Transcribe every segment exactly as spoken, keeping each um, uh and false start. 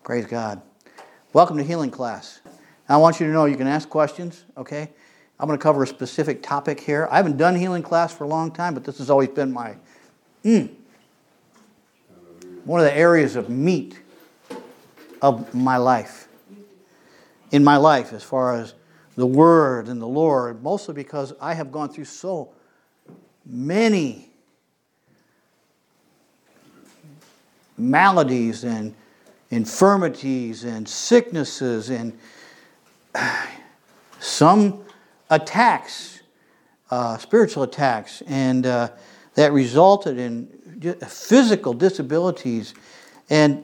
Praise God. Welcome to Healing Class. I want you to know you can ask questions, okay? I'm going to cover a specific topic here. I haven't done Healing Class for a long time, but this has always been my, mm, one of the areas of meat of my life. In my life, as far as the Word and the Lord, mostly because I have gone through so many maladies and infirmities and sicknesses and some attacks, uh, spiritual attacks, and uh, that resulted in physical disabilities. And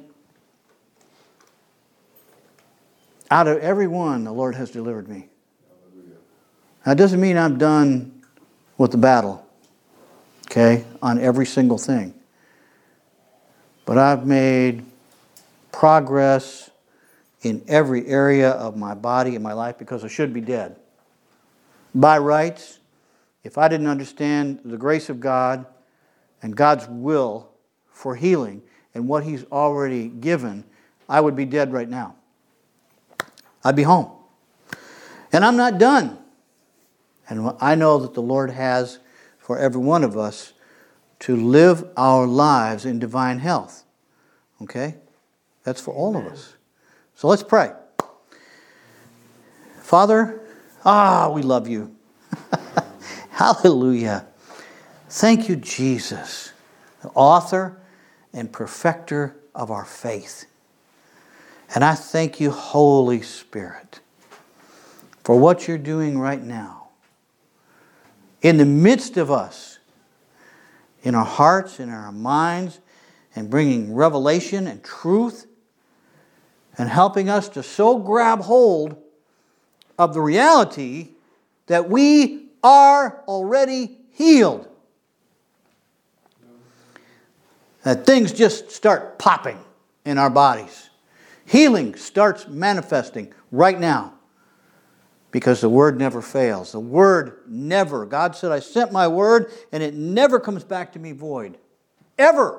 out of every one, the Lord has delivered me. That doesn't mean I'm done with the battle, okay, on every single thing. But I've made progress in every area of my body and my life because I should be dead. By rights, if I didn't understand the grace of God and God's will for healing and what He's already given, I would be dead right now. I'd be home. And I'm not done. And I know that the Lord has for every one of us to live our lives in divine health. Okay? That's for all of us. So let's pray. Father, ah, we love you. Hallelujah. Thank you, Jesus, the author and perfecter of our faith. And I thank you, Holy Spirit, for what you're doing right now. In the midst of us, in our hearts, in our minds, and bringing revelation and truth, and helping us to so grab hold of the reality that we are already healed. That things just start popping in our bodies. Healing starts manifesting right now. Because the Word never fails. The Word never. God said, I sent my Word and it never comes back to me void. Ever.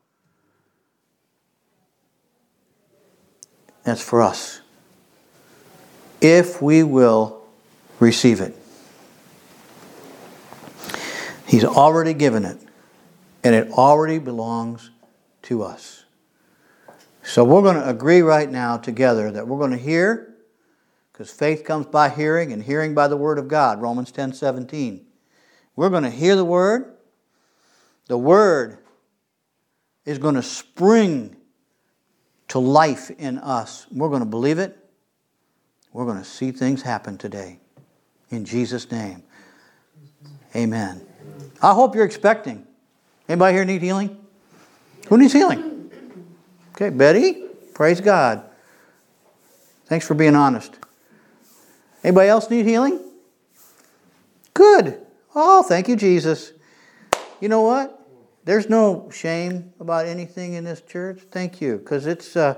That's for us. If we will receive it. He's already given it. And it already belongs to us. So we're going to agree right now together that we're going to hear. Because faith comes by hearing, and hearing by the Word of God, Romans ten seventeen. We're going to hear the Word. The Word is going to spring to life in us. We're going to believe it. We're going to see things happen today. In Jesus' name. Amen. I hope you're expecting. Anybody here need healing? Who needs healing? Okay, Betty. Praise God. Thanks for being honest. Anybody else need healing? Good. Oh, thank you, Jesus. You know what? There's no shame about anything in this church. Thank you. Because it's, uh,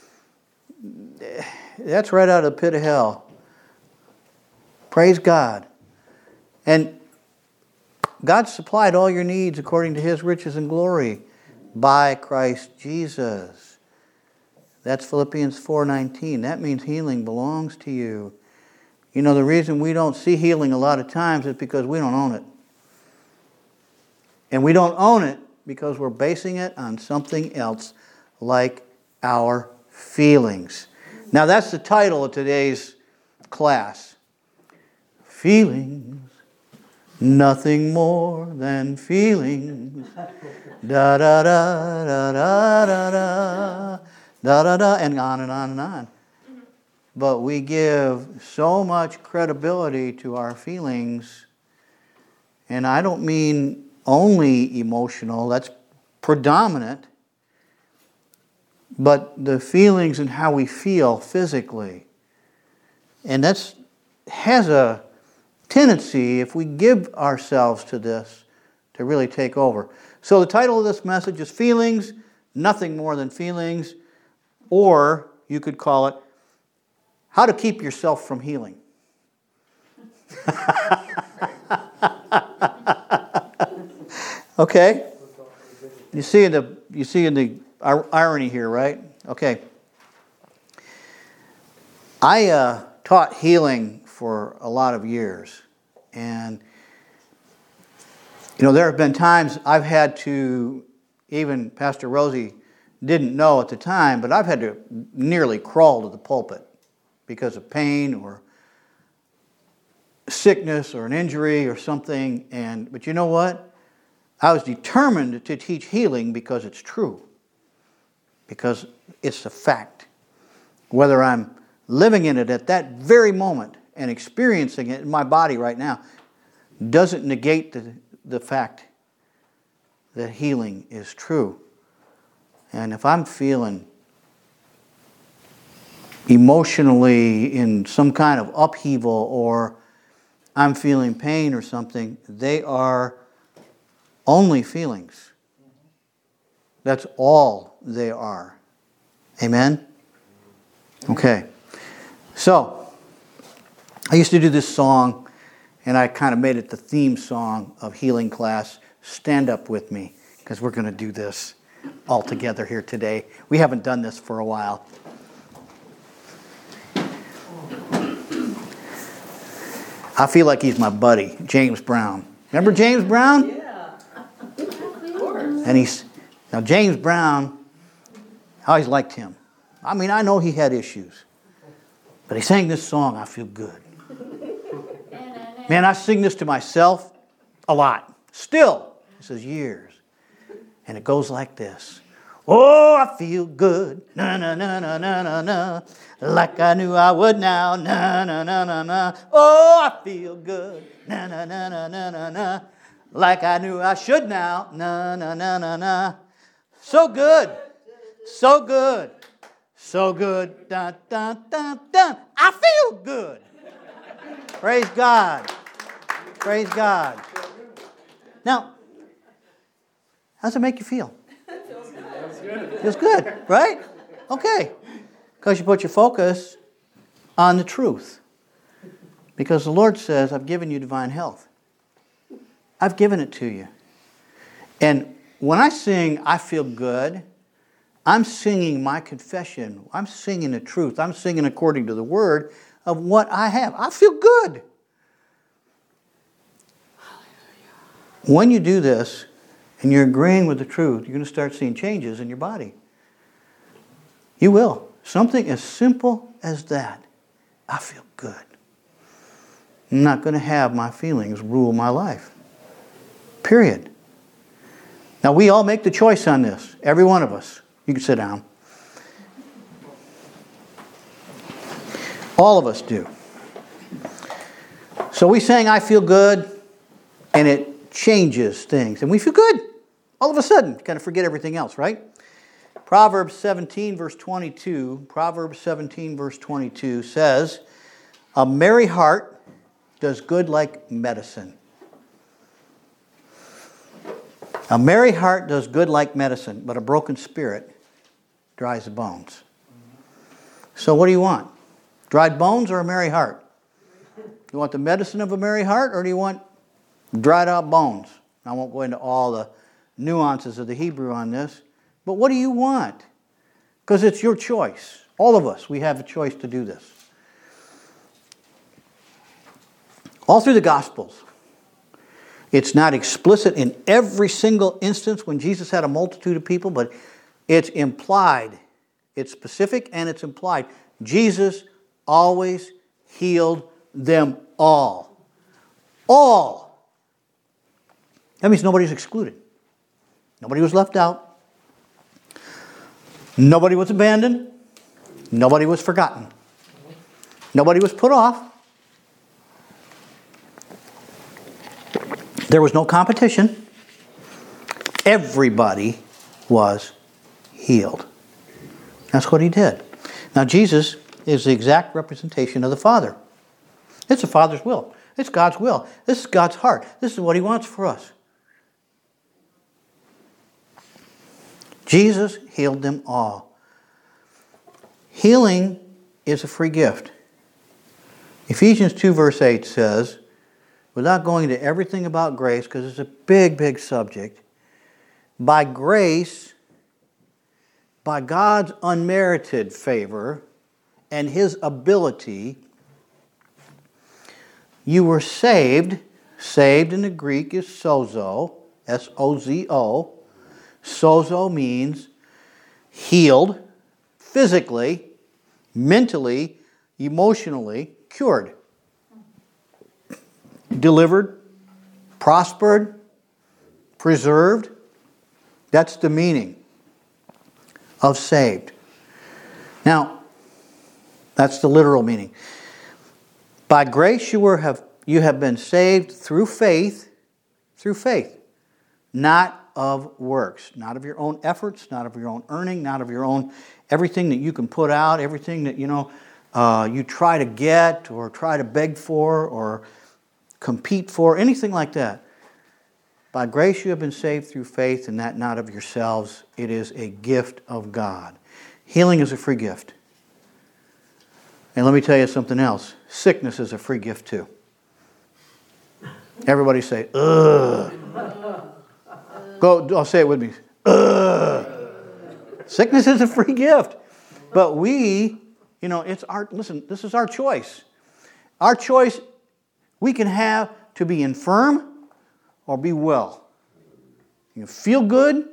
that's right out of the pit of hell. Praise God. And God supplied all your needs according to His riches and glory by Christ Jesus. That's Philippians four nineteen. That means healing belongs to you. You know, the reason we don't see healing a lot of times is because we don't own it. And we don't own it because we're basing it on something else like our feelings. Now that's the title of today's class. Feelings, nothing more than feelings. Da da da da da da da da da da, and on and on and on. But we give so much credibility to our feelings. And I don't mean only emotional. That's predominant. But the feelings and how we feel physically. And that's has a tendency, if we give ourselves to this, to really take over. So the title of this message is Feelings, Nothing More Than Feelings. Or you could call it How to Keep Yourself from Healing. Okay? You see in the you see in the irony here, right? Okay. I uh, taught healing for a lot of years. And, you know, there have been times I've had to, even Pastor Rosie didn't know at the time, but I've had to nearly crawl to the pulpit because of pain or sickness or an injury or something. And but you know what? I was determined to teach healing because it's true. Because it's a fact. Whether I'm living in it at that very moment and experiencing it in my body right now doesn't negate the, the fact that healing is true. And if I'm feeling emotionally in some kind of upheaval or I'm feeling pain or something, they are only feelings. That's all they are. Amen? Okay. So, I used to do this song, and I kind of made it the theme song of healing class. Stand up with me, because we're going to do this all together here today. We haven't done this for a while. I feel like he's my buddy, James Brown. Remember James Brown? Yeah, of course. And he's, now James Brown, I always liked him. I mean, I know he had issues. But he sang this song, I Feel Good. Man, I sing this to myself a lot. Still. This is years. And it goes like this. Oh, I feel good. Na na na na na na na. Like I knew I would now. Na na na na na. Oh, I feel good. Na na na na na na na. Like I knew I should now. Na na na na na. So good. So good. So good. Dun dun dun dun. I feel good. Praise God. Praise God. Now, how does it make you feel? Feels good, right? Okay. Because you put your focus on the truth. Because the Lord says, I've given you divine health. I've given it to you. And when I sing, I feel good, I'm singing my confession. I'm singing the truth. I'm singing according to the word of what I have. I feel good. When you do this, and you're agreeing with the truth, you're going to start seeing changes in your body. You will. Something as simple as that. I feel good. I'm not going to have my feelings rule my life. Period. Now, we all make the choice on this. Every one of us. You can sit down. All of us do. So we sang, I feel good, and it changes things. And we feel good. All of a sudden, kind of forget everything else, right? Proverbs seventeen, verse twenty-two. Proverbs seventeen, verse twenty-two says, a merry heart does good like medicine. A merry heart does good like medicine, but a broken spirit dries the bones. So what do you want? Dried bones or a merry heart? You want the medicine of a merry heart, or do you want dried out bones? I won't go into all the nuances of the Hebrew on this, but what do you want? Because it's your choice. All of us, we have a choice to do this. All through the Gospels, it's not explicit in every single instance when Jesus had a multitude of people, but it's implied. It's specific and it's implied. Jesus always healed them all. All. That means nobody's excluded. Nobody was left out. Nobody was abandoned. Nobody was forgotten. Nobody was put off. There was no competition. Everybody was healed. That's what he did. Now, Jesus is the exact representation of the Father. It's the Father's will. It's God's will. This is God's heart. This is what he wants for us. Jesus healed them all. Healing is a free gift. Ephesians two verse eight says, without going into everything about grace, because it's a big, big subject, by grace, by God's unmerited favor and His ability, you were saved. Saved in the Greek is sozo, S O Z O. Sozo means healed, physically, mentally, emotionally, cured. Delivered, prospered, preserved. That's the meaning of saved. Now, that's the literal meaning. By grace you were have you have been saved through faith, through faith, not of works, not of your own efforts, not of your own earning, not of your own everything that you can put out, everything that you know uh, you try to get or try to beg for or compete for, anything like that. By grace you have been saved through faith, and that not of yourselves. It is a gift of God. Healing is a free gift. And let me tell you something else. Sickness is a free gift too. Everybody say, ugh. Go, I'll say it with me. Ugh. Sickness is a free gift. But we, you know, it's our, listen, this is our choice. Our choice, we can have to be infirm or be well. You can feel good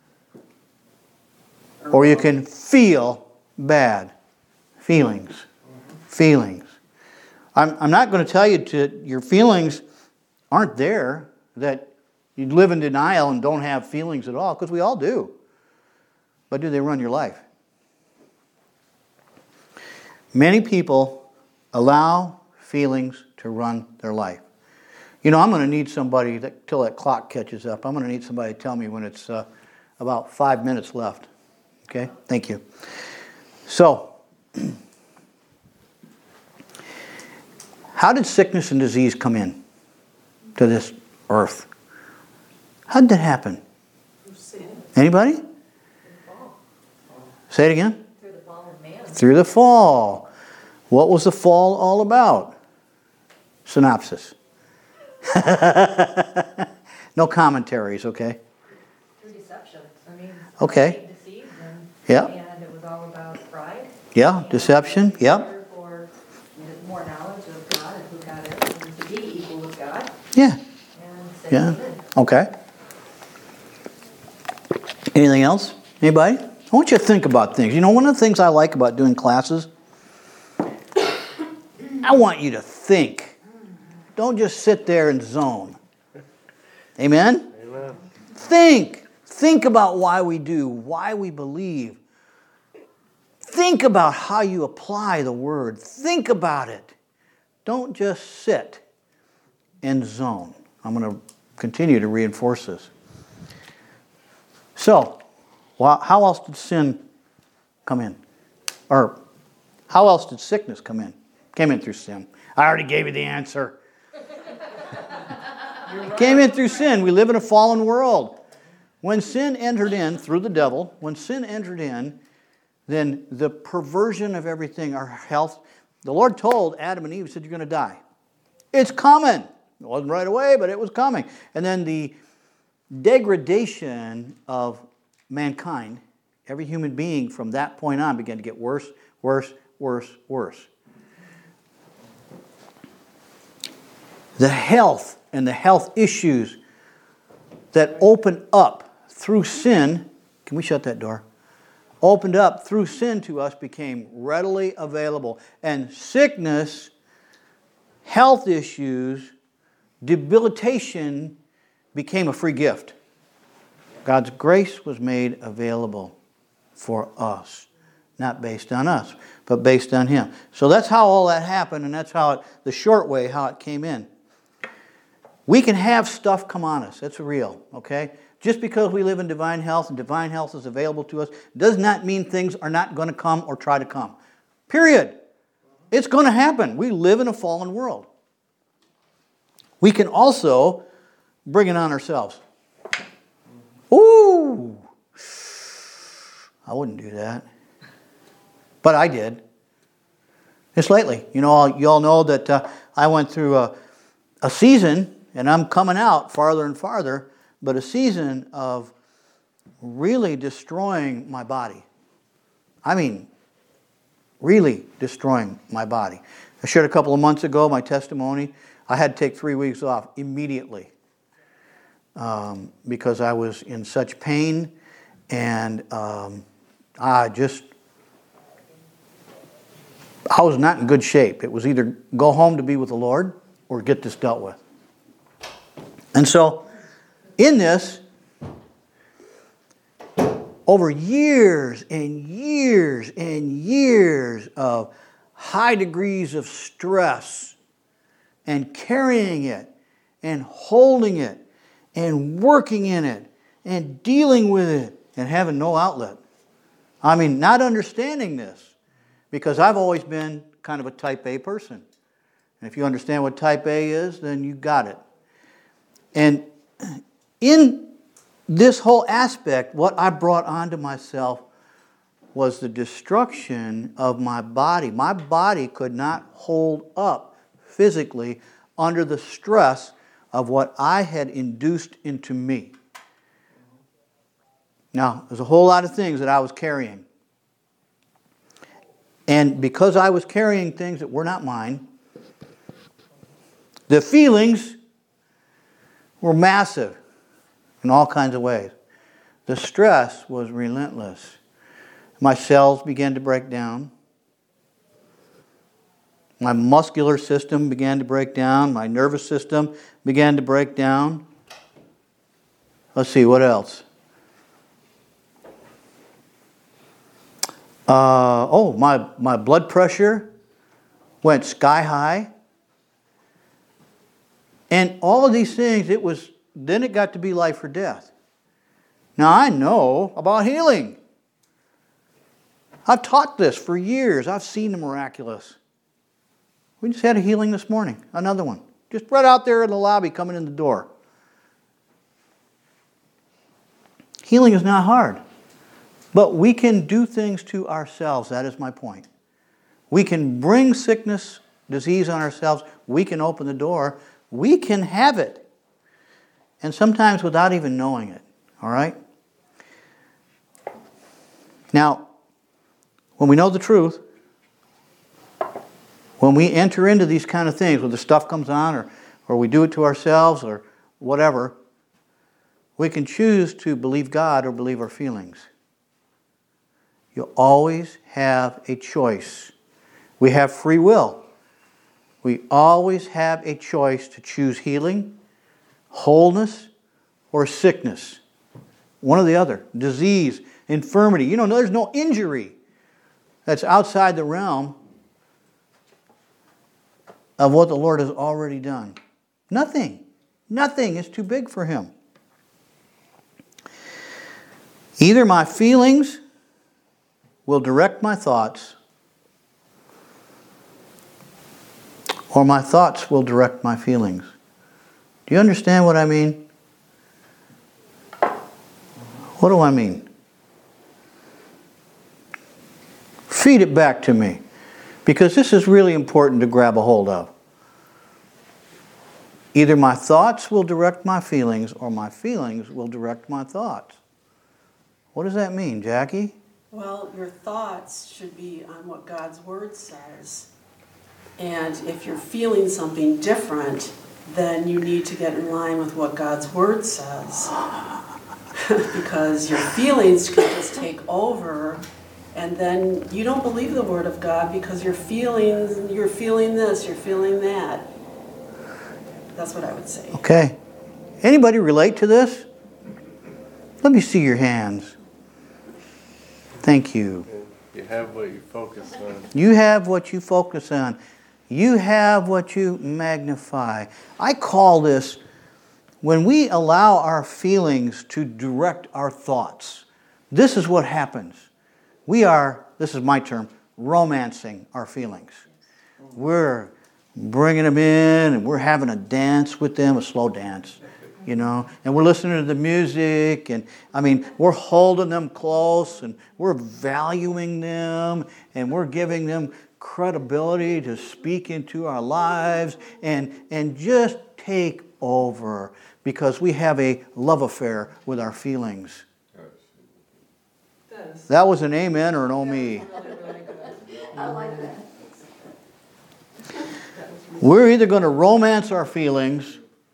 or you can feel bad. Feelings. Feelings. I'm, I'm not going to tell you to, your feelings aren't there, that you live in denial and don't have feelings at all, because we all do. But do they run your life? Many people allow feelings to run their life. You know, I'm going to need somebody, that, till that clock catches up, I'm going to need somebody to tell me when it's uh, about five minutes left. Okay? Thank you. So, how did sickness and disease come in to this earth? How did that happen? Anybody? Through the fall. Say it again. Through the fall of man. Through the fall. What was the fall all about? Synopsis. No commentaries, okay? Through deception. I mean, Okay. deceived and, Yeah. and it was all about pride. Yeah, deception. Yep. For more knowledge of God and who God is, and to be equal with God. Yeah. And say Yeah. amen. Okay. Anything else? Anybody? I want you to think about things. You know, one of the things I like about doing classes, I want you to think. Don't just sit there and zone. Amen? Amen. Think. Think about why we do, why we believe. Think about how you apply the Word. Think about it. Don't just sit and zone. I'm going to continue to reinforce this. So, how else did sin come in? Or how else did sickness come in? Came in through sin. I already gave you the answer. It came in through sin. We live in a fallen world. When sin entered in through the devil, when sin entered in, then the perversion of everything, our health, the Lord told Adam and Eve, he said, you're going to die. It's coming. It wasn't right away, but it was coming. And then the degradation of mankind, every human being from that point on began to get worse, worse, worse, worse. The health and the health issues that opened up through sin, can we shut that door? Opened up through sin to us became readily available. And sickness, health issues, debilitation became a free gift. God's grace was made available for us. Not based on us, but based on Him. So that's how all that happened, and that's how it, the short way, how it came in. We can have stuff come on us. That's real, okay? Just because we live in divine health and divine health is available to us does not mean things are not going to come or try to come. Period. It's going to happen. We live in a fallen world. We can also bring it on ourselves. Ooh! I wouldn't do that. But I did. Just lately. You know, you all know that uh, I went through a, a season, and I'm coming out farther and farther, but a season of really destroying my body. I mean, really destroying my body. I shared a couple of months ago my testimony. I had to take three weeks off immediately um, because I was in such pain, and um, I just, I was not in good shape. It was either go home to be with the Lord or get this dealt with. And so, in this, over years and years and years of high degrees of stress and carrying it and holding it and working in it and dealing with it and having no outlet. I mean, not understanding this, because I've always been kind of a type A person. And if you understand what type A is, then you got it. And in this whole aspect, what I brought onto myself was the destruction of my body. My body could not hold up physically under the stress of what I had induced into me. Now, there's a whole lot of things that I was carrying. And because I was carrying things that were not mine, the feelings were massive in all kinds of ways. The stress was relentless. My cells began to break down. My muscular system began to break down. My nervous system began to break down. Let's see, what else? Uh, oh, my, my blood pressure went sky high. And all of these things, it was, then it got to be life or death. Now I know about healing. I've taught this for years. I've seen the miraculous. We just had a healing this morning, another one. Just right out there in the lobby coming in the door. Healing is not hard. But we can do things to ourselves. That is my point. We can bring sickness, disease on ourselves. We can open the door. We can have it. And sometimes without even knowing it. All right? Now, when we know the truth, when we enter into these kind of things, when the stuff comes on, or, or we do it to ourselves, or whatever, we can choose to believe God or believe our feelings. You always have a choice. We have free will. We always have a choice to choose healing, wholeness, or sickness. One or the other. Disease, infirmity. You know, there's no injury that's outside the realm of what the Lord has already done. Nothing. Nothing is too big for Him. Either my feelings will direct my thoughts, or my thoughts will direct my feelings. Do you understand what I mean? What do I mean? Feed it back to me, because this is really important to grab a hold of. Either my thoughts will direct my feelings, or my feelings will direct my thoughts. What does that mean, Jackie? Well, your thoughts should be on what God's Word says. And if you're feeling something different, then you need to get in line with what God's Word says. Because your feelings can just take over, and then you don't believe the Word of God because you're feeling, you're feeling this, you're feeling that. That's what I would say. Okay. Anybody relate to this? Let me see your hands. Thank you. You have what you focus on. You have what you focus on. You have what you magnify. I call this, when we allow our feelings to direct our thoughts, this is what happens. We are, this is my term, romancing our feelings. We're bringing them in, and we're having a dance with them, a slow dance. You know, and we're listening to the music, and I mean, we're holding them close, and we're valuing them, and we're giving them credibility to speak into our lives, and and just take over, because we have a love affair with our feelings. That was an amen or an oh me. I like that. We're either going to romance our feelings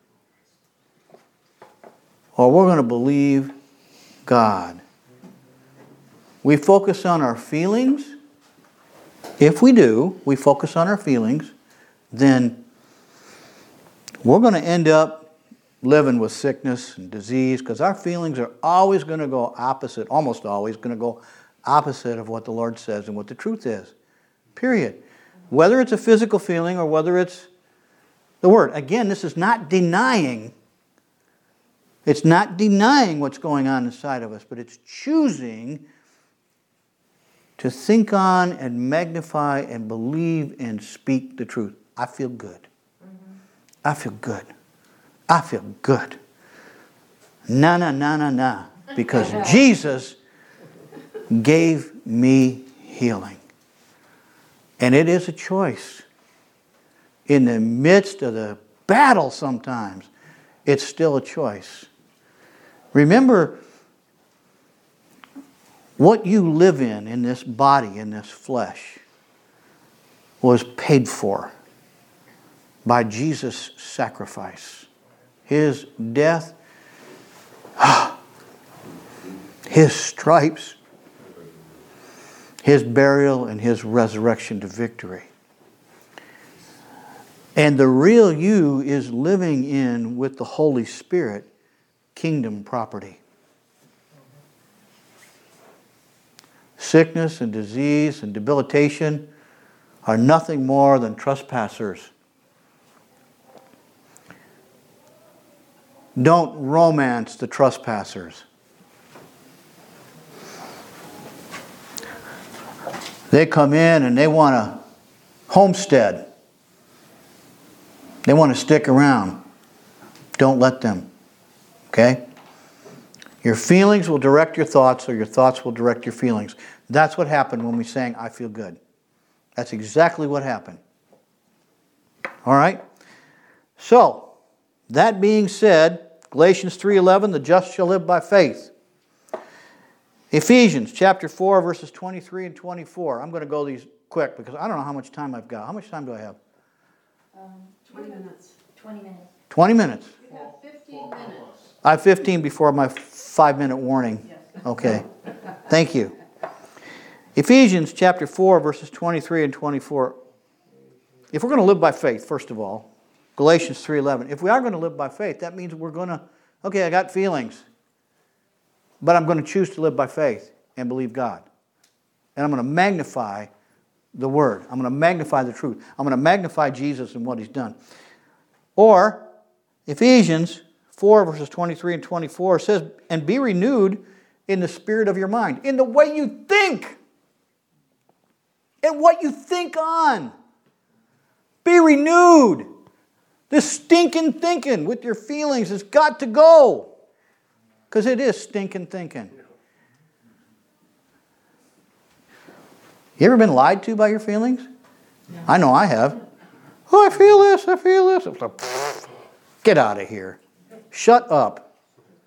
or we're going to believe God. We focus on our feelings. If we do, we focus on our feelings, then we're going to end up living with sickness and disease because our feelings are always going to go opposite, almost always going to go opposite of what the Lord says and what the truth is. Period. Whether it's a physical feeling or whether it's the Word. Again, this is not denying. It's not denying what's going on inside of us, but it's choosing to think on and magnify and believe and speak the truth. I feel good. Mm-hmm. I feel good. I feel good. Na, na, na, na, na. Because Jesus gave me healing. And it is a choice. In the midst of the battle sometimes, it's still a choice. Remember, what you live in, in this body, in this flesh, was paid for by Jesus' sacrifice. His death, His stripes, His burial, and His resurrection to victory. And the real you is living in, with the Holy Spirit, kingdom property. Sickness and disease and debilitation are nothing more than trespassers. Don't romance the trespassers. They come in and they want to homestead. They want to stick around. Don't let them. Okay? Your feelings will direct your thoughts, or your thoughts will direct your feelings. That's what happened when we sang, I Feel Good. That's exactly what happened. All right? So, that being said, Galatians three eleven, the just shall live by faith. Ephesians chapter four, verses twenty-three and twenty-four. I'm going to go these quick because I don't know how much time I've got. How much time do I have? Um, Twenty minutes. Twenty minutes. twenty minutes. You have fifteen minutes. I have fifteen before my five-minute warning. Okay. Thank you. Ephesians chapter four, verses twenty-three and twenty-four. If we're going to live by faith, first of all, Galatians three eleven. If we are going to live by faith, that means we're going to, okay, I got feelings, but I'm going to choose to live by faith and believe God. And I'm going to magnify the Word. I'm going to magnify the truth. I'm going to magnify Jesus and what He's done. Or, Ephesians four, verses twenty-three and twenty-four says, and be renewed in the spirit of your mind, in the way you think, and what you think on. Be renewed. This stinking thinking with your feelings has got to go. Because it is stinking thinking. You ever been lied to by your feelings? Yeah. I know I have. Oh, I feel this, I feel this. It's like, pfft, get out of here. Shut up.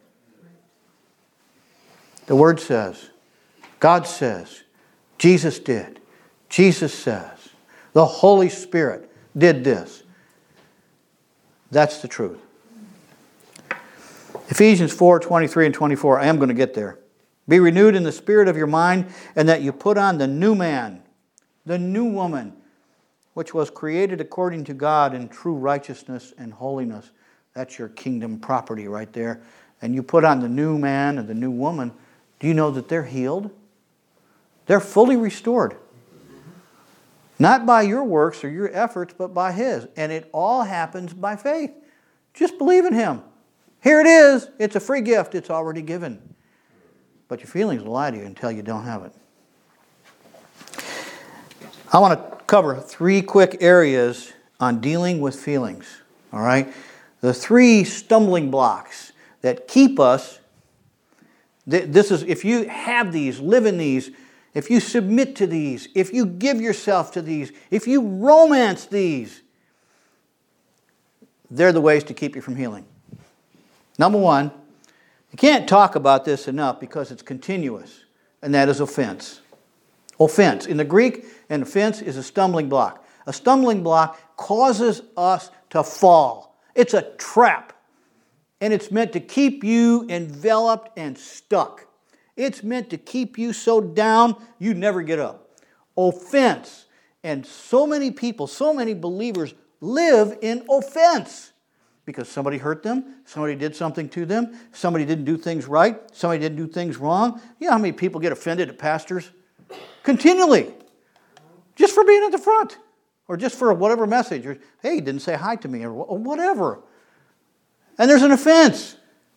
The Word says, God says, Jesus did, Jesus says, the Holy Spirit did this. That's the truth. Ephesians four, twenty-three and twenty-four, I am going to get there. Be renewed in the spirit of your mind, and that you put on the new man, the new woman, which was created according to God in true righteousness and holiness. That's your kingdom property right there. And you put on the new man and the new woman. Do you know that they're healed? They're fully restored. Not by your works or your efforts, but by His. And it all happens by faith. Just believe in Him. Here it is. It's a free gift. It's already given. But your feelings will lie to you until you don't have it. I want to cover three quick areas on dealing with feelings. All right? The three stumbling blocks that keep us. This is, if you have these, live in these, if you submit to these, if you give yourself to these, if you romance these, they're the ways to keep you from healing. Number one, you can't talk about this enough because it's continuous, and that is offense. Offense. In the Greek, an offense is a stumbling block. A stumbling block causes us to fall. It's a trap. And it's meant to keep you enveloped and stuck. It's meant to keep you so down you never get up. Offense. And so many people, so many believers live in offense. Because somebody hurt them, somebody did something to them, somebody didn't do things right, somebody didn't do things wrong. You know how many people get offended at pastors? Continually. Just for being at the front. Or just for whatever message. Or, hey, he didn't say hi to me, or whatever. And there's an offense.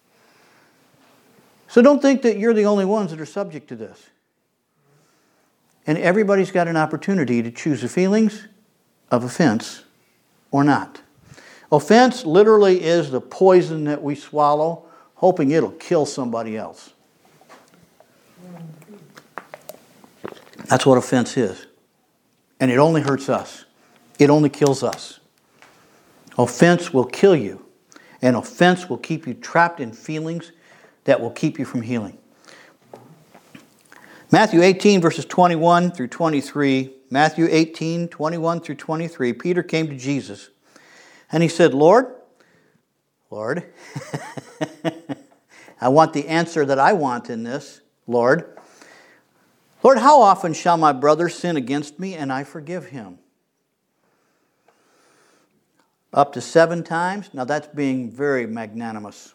So don't think that you're the only ones that are subject to this. And everybody's got an opportunity to choose the feelings of offense or not. Offense literally is the poison that we swallow, hoping it'll kill somebody else. That's what offense is. And it only hurts us. It only kills us. Offense will kill you. And offense will keep you trapped in feelings that will keep you from healing. Matthew eighteen, verses twenty-one through twenty-three. Matthew eighteen, twenty-one through twenty-three. Peter came to Jesus. And he said, Lord, Lord, I want the answer that I want in this, Lord. Lord, how often shall my brother sin against me and I forgive him? Up to seven times? Now that's being very magnanimous.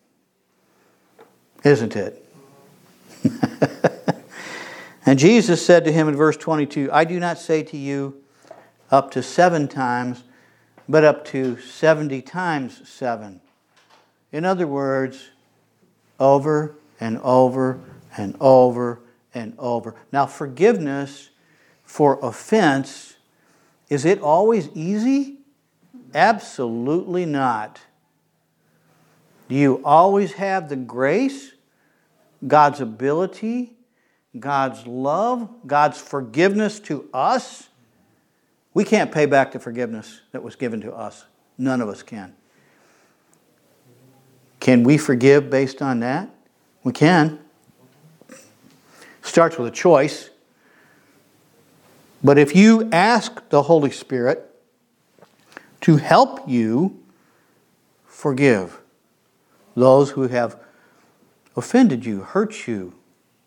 Isn't it? And Jesus said to him in verse twenty-two, I do not say to you up to seven times, but up to seventy times seven. In other words, over and over and over and over. Now, forgiveness for offense, is it always easy? Absolutely not. Do you always have the grace, God's ability, God's love, God's forgiveness to us? We can't pay back the forgiveness that was given to us. None of us can. Can we forgive based on that? We can. Starts with a choice. But if you ask the Holy Spirit to help you forgive those who have offended you, hurt you,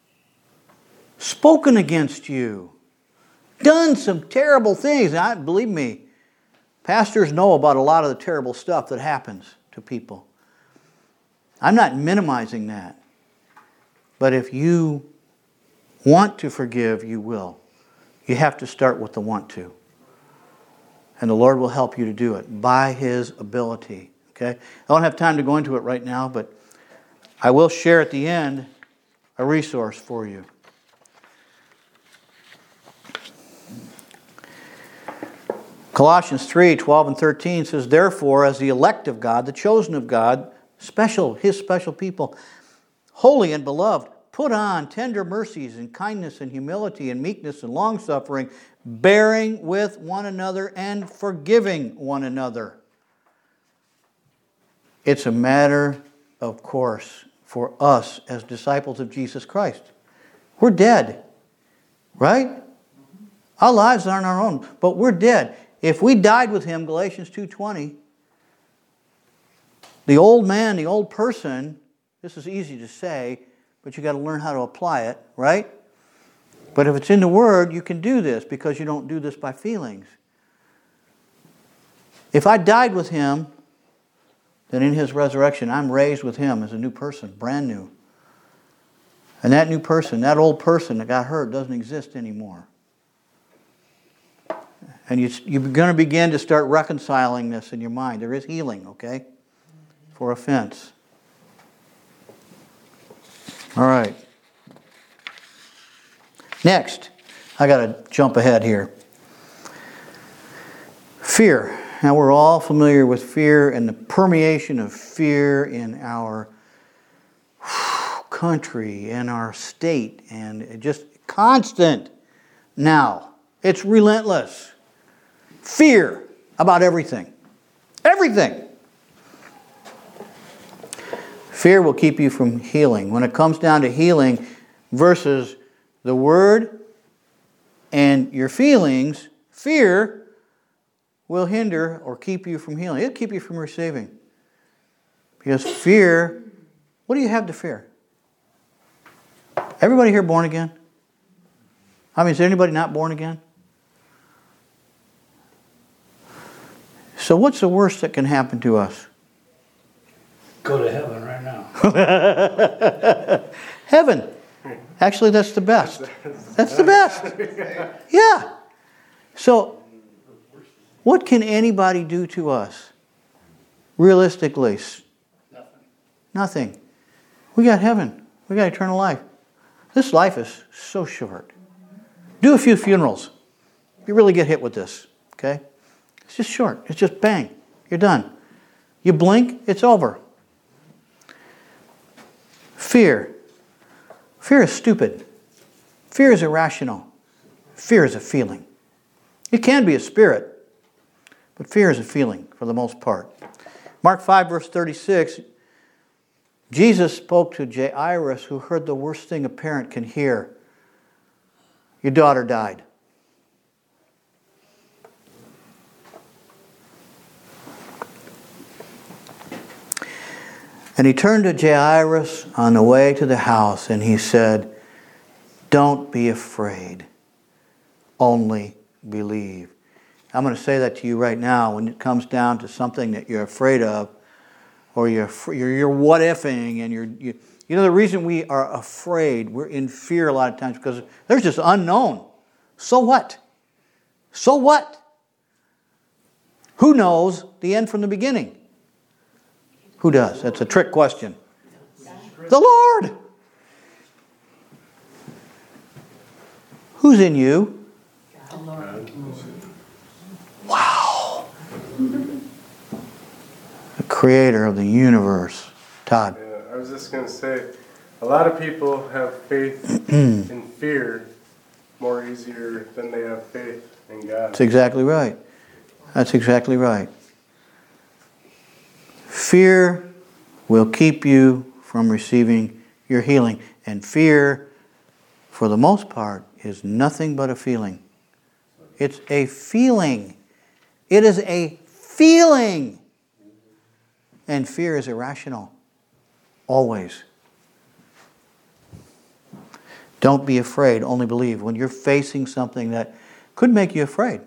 spoken against you, done some terrible things. I, believe me, pastors know about a lot of the terrible stuff that happens to people. I'm not minimizing that. But if you want to forgive, you will. You have to start with the want to. And the Lord will help you to do it by His ability. Okay? I don't have time to go into it right now, but I will share at the end a resource for you. Colossians three, twelve and thirteen says, therefore, as the elect of God, the chosen of God, special, His special people, holy and beloved, put on tender mercies and kindness and humility and meekness and long-suffering, bearing with one another and forgiving one another. It's a matter of course for us as disciples of Jesus Christ. We're dead, right? Our lives aren't our own, but we're dead. If we died with Him, Galatians two twenty, the old man, the old person, this is easy to say, but you got to learn how to apply it, right? But if it's in the Word, you can do this because you don't do this by feelings. If I died with Him, then in His resurrection, I'm raised with Him as a new person, brand new. And that new person, that old person that got hurt doesn't exist anymore. And you, you're going to begin to start reconciling this in your mind. There is healing, okay? For offense. All right. Next, I got to jump ahead here. Fear. Now we're all familiar with fear and the permeation of fear in our country, in our state, and just constant. Now, it's relentless. Fear about everything. Everything. Fear will keep you from healing. When it comes down to healing versus the Word and your feelings, fear will hinder or keep you from healing. It'll keep you from receiving. Because fear, what do you have to fear? Everybody here born again? I mean, is there anybody not born again? So what's the worst that can happen to us? Go to heaven right now. Heaven. Actually, that's the best. That's the best. Yeah. So, what can anybody do to us? Realistically? Nothing. Nothing. We got heaven. We got eternal life. This life is so short. Do a few funerals. You really get hit with this. Okay? It's just short. It's just bang. You're done. You blink, it's over. Fear. Fear is stupid. Fear is irrational. Fear is a feeling. It can be a spirit, but fear is a feeling for the most part. Mark five, verse thirty-six, Jesus spoke to Jairus, who heard the worst thing a parent can hear. Your daughter died. And he turned to Jairus on the way to the house and he said, don't be afraid, only believe. I'm going to say that to you right now. When it comes down to something that you're afraid of, or you're you're, you're what-ifing, and you're you, you know the reason we are afraid, we're in fear a lot of times because there's just unknown. So what? So what? Who knows the end from the beginning? Who does? That's a trick question. The Lord. Who's in you? The Lord. Wow. The creator of the universe. Todd. Yeah, I was just going to say, a lot of people have faith in fear more easier than they have faith in God. That's exactly right. That's exactly right. Fear will keep you from receiving your healing. And fear, for the most part, is nothing but a feeling. It's a feeling. It is a feeling. And fear is irrational. Always. Don't be afraid, only believe. When you're facing something that could make you afraid,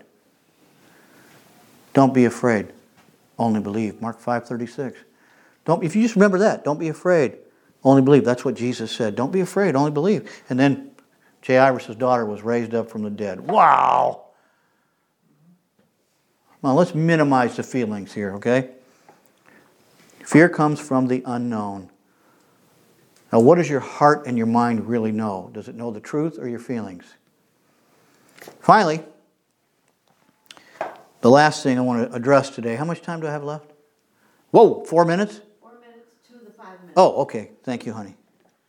don't be afraid, only believe. Mark five thirty-six. Don't, if you just remember that, don't be afraid, only believe. That's what Jesus said. Don't be afraid, only believe. And then Jairus' daughter was raised up from the dead. Wow! Now let's minimize the feelings here, okay? Fear comes from the unknown. Now what does your heart and your mind really know? Does it know the truth or your feelings? Finally, the last thing I want to address today. How much time do I have left? Whoa, four minutes? Four minutes to the five minutes. Oh, okay. Thank you, honey.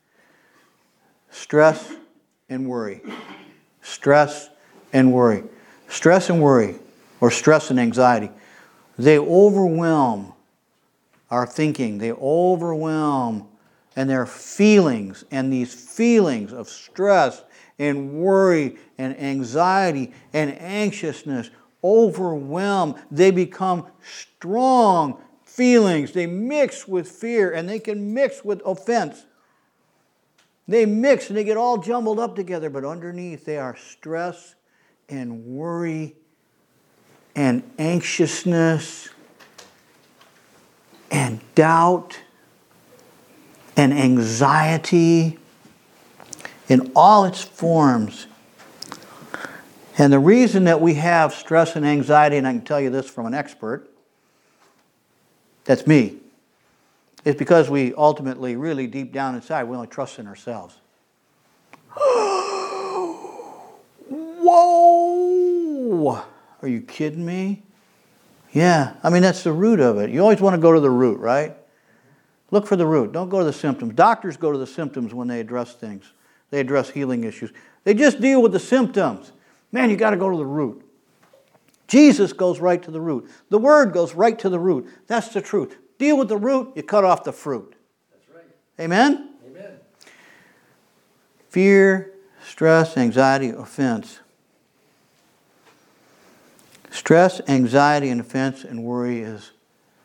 Stress and worry. Stress and worry. Stress and worry, or stress and anxiety, they overwhelm our thinking. They overwhelm and their feelings. And these feelings of stress and worry and anxiety and anxiousness overwhelm. They become strong feelings. They mix with fear, and they can mix with offense. They mix and they get all jumbled up together, but underneath they are stress and worry and anxiousness and doubt and anxiety in all its forms. And the reason that we have stress and anxiety, and I can tell you this from an expert, that's me, is because we ultimately, really deep down inside, we only trust in ourselves. Whoa! Are you kidding me? Yeah, I mean, that's the root of it. You always want to go to the root, right? Look for the root. Don't go to the symptoms. Doctors go to the symptoms when they address things. They address healing issues. They just deal with the symptoms. Man, you got to go to the root. Jesus goes right to the root. The Word goes right to the root. That's the truth. Deal with the root, you cut off the fruit. That's right. Amen? Amen. Fear, stress, anxiety, offense. Stress, anxiety, and offense and worry is,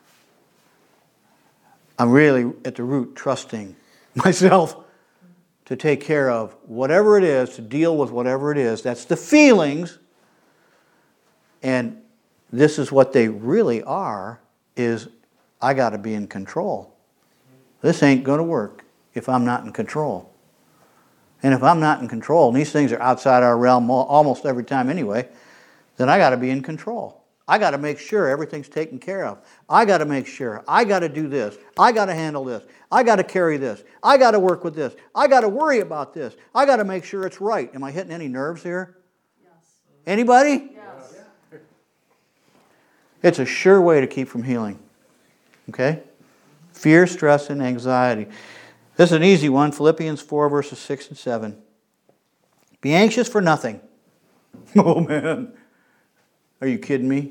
I'm really at the root trusting myself to take care of whatever it is, to deal with whatever it is. That's the feelings. And this is what they really are, is I got to be in control. This ain't going to work if I'm not in control. And if I'm not in control, and these things are outside our realm almost every time anyway, then I got to be in control. I got to make sure everything's taken care of. I got to make sure. I got to do this. I got to handle this. I got to carry this. I got to work with this. I got to worry about this. I got to make sure it's right. Am I hitting any nerves here? Yes. Anybody? Yes. It's a sure way to keep from healing. Okay? Fear, stress, and anxiety. This is an easy one. Philippians four, verses six and seven. Be anxious for nothing. Oh, man. Are you kidding me?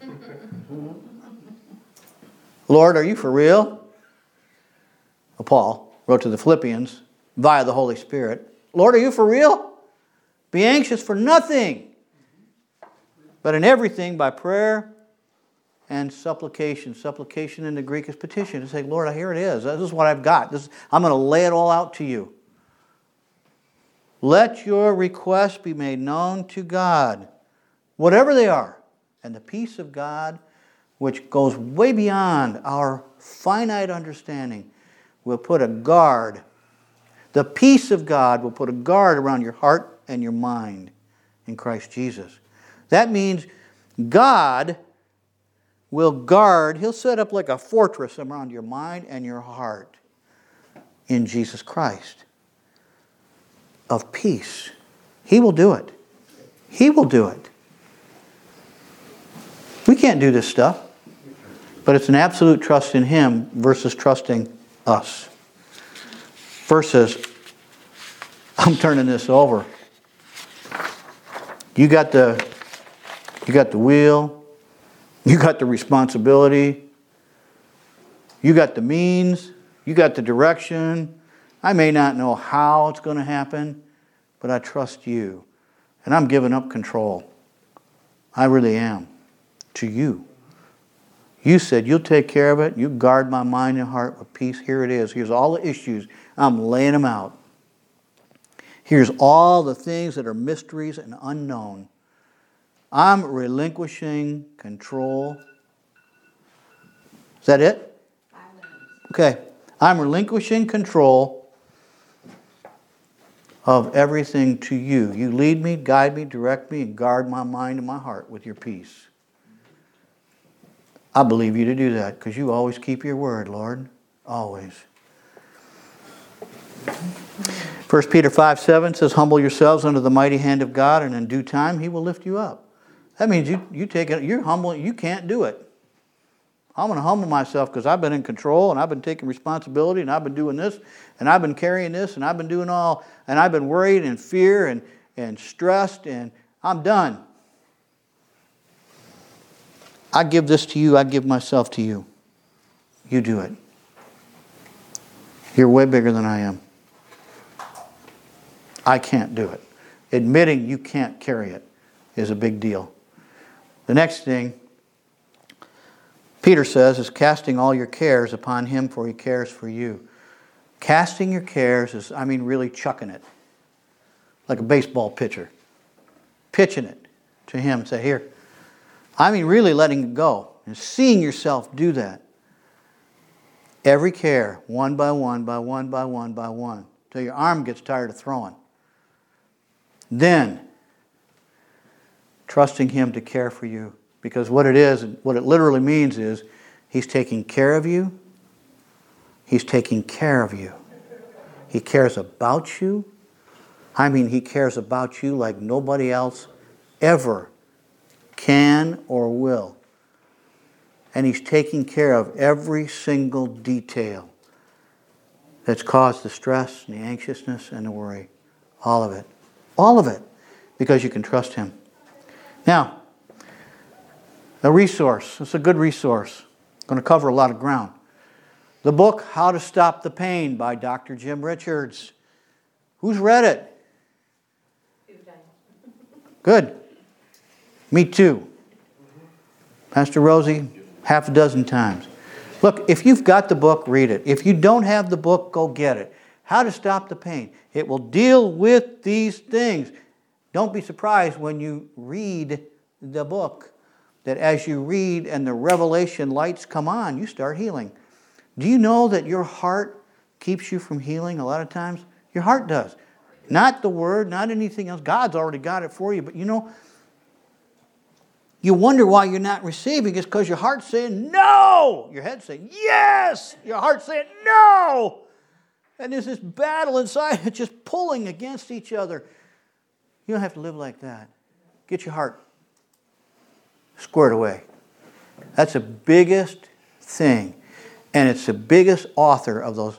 Lord, are you for real? Well, Paul wrote to the Philippians via the Holy Spirit. Lord, are you for real? Be anxious for nothing, but in everything by prayer and supplication. Supplication in the Greek is petition. To say, Lord, here it is. This is what I've got. This, I'm going to lay it all out to you. Let your requests be made known to God, whatever they are. And the peace of God, which goes way beyond our finite understanding, will put a guard. The peace of God will put a guard around your heart and your mind in Christ Jesus. That means God will guard. He'll set up like a fortress around your mind and your heart in Jesus Christ of peace. He will do it. He will do it. We can't do this stuff, but it's an absolute trust in Him versus trusting us. Versus, I'm turning this over. You got the, you got the wheel. You got the responsibility. You got the means. You got the direction. I may not know how it's going to happen, but I trust you. And I'm giving up control. I really am. To you. You said you'll take care of it. You guard my mind and heart with peace. Here it is. Here's all the issues. I'm laying them out. Here's all the things that are mysteries and unknown. I'm relinquishing control. Is that it? Okay. I'm relinquishing control of everything to you. You lead me, guide me, direct me, and guard my mind and my heart with your peace. I believe you to do that because you always keep your word, Lord. Always. First Peter five seven says, humble yourselves under the mighty hand of God, and in due time He will lift you up. That means you, you take it, you're humble, you can't do it. I'm going to humble myself because I've been in control and I've been taking responsibility and I've been doing this and I've been carrying this and I've been doing all, and I've been worried and fear and, and stressed, and I'm done. I give this to you. I give myself to you. You do it. You're way bigger than I am. I can't do it. Admitting you can't carry it is a big deal. The next thing Peter says is casting all your cares upon Him, for He cares for you. Casting your cares is, I mean, really chucking it. Like a baseball pitcher. Pitching it to Him and say, here. I mean, really letting it go and seeing yourself do that. Every care, one by one, by one, by one, by one, till your arm gets tired of throwing. Then, trusting Him to care for you. Because what it is, what it literally means is, He's taking care of you. He's taking care of you. He cares about you. I mean, He cares about you like nobody else ever can or will. And He's taking care of every single detail that's caused the stress and the anxiousness and the worry. All of it. All of it. Because you can trust Him. Now, a resource. It's a good resource. It's going to cover a lot of ground. The book, How to Stop the Pain by Doctor Jim Richards. Who's read it? Good. Me too. Pastor Rosie, half a dozen times. Look, if you've got the book, read it. If you don't have the book, go get it. How to Stop the Pain. It will deal with these things. Don't be surprised when you read the book that as you read and the revelation lights come on, you start healing. Do you know that your heart keeps you from healing a lot of times? Your heart does. Not the Word, not anything else. God's already got it for you. But you know, you wonder why you're not receiving. It's because your heart's saying no. Your head's saying yes. Your heart's saying no. And there's this battle inside that's just pulling against each other. You don't have to live like that. Get your heart squared away. That's the biggest thing. And it's the biggest author of those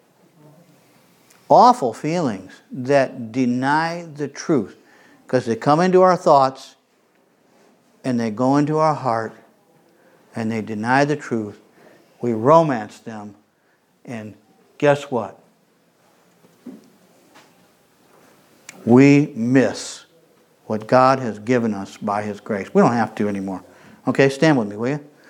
awful feelings that deny the truth. Because they come into our thoughts and they go into our heart and they deny the truth. We romance them. And guess what? We miss what God has given us by His grace. We don't have to anymore. Okay, stand with me, will you?